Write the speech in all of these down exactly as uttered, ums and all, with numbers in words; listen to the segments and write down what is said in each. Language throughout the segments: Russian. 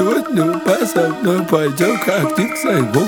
сегодня со мной пойдем как ты к своему.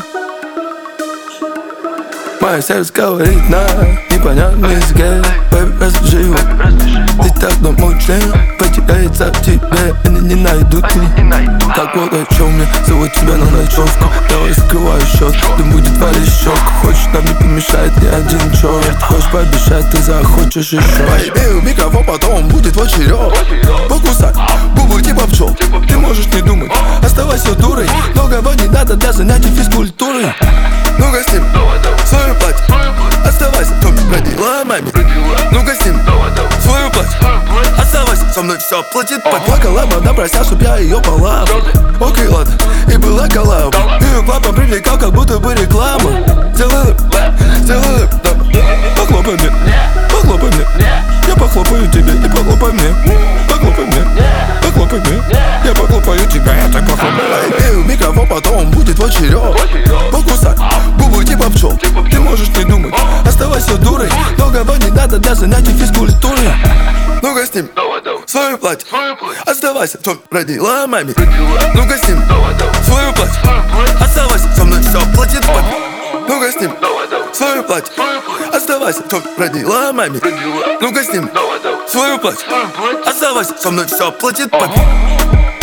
Мое сердце говорит на непонятном языке. Baby, расскажи его. Ты так думал, член потеряется в тебе. Они не найдут меня. Так вот о чем я зову тебя на ночевку. Давай закрывай счет, да будет валить щеку. Хочешь, нам не помешает ни один черт. Хочешь пообещать, ты захочешь еще. Поебею микрофон, потом будет твой черед. Покусай губы типа пчел. Ты можешь не думать, оставайся дурой. Многого не надо для занятий физкультурой. Ну-ка с ним, свою платье, оставайся, кто родила маме. Ну-ка с ним, свою платье, оставайся, со мной все платит. Поплакала мама, прося, чтоб я ее полапал. Окей, ладно, и была коллаба. Ее папа привлекал, как будто бы реклама. Сделай лэп, сделай лэп, да. Похлопай мне, похлопай мне. Я похлопаю тебе и похлопай мне. Похлопай мне, похлопай мне. Я похлопаю тебя, я так похлопаю. Пою микрофон, потом будет твой черед. Покусай губы типа пчел. Ты можешь не думать, оставайся дурой. Многого не надо для занятий физкультурой. Ну-ка с ним, свою платье, оставайся, кто родила маме. Ну-ка с ним, свою платье, оставайся, со мной все платит папе. Ну-ка с ним, свою платье, оставайся, кто родила маме. Ну-ка с ним, свою платье, оставайся, со мной все платит папе.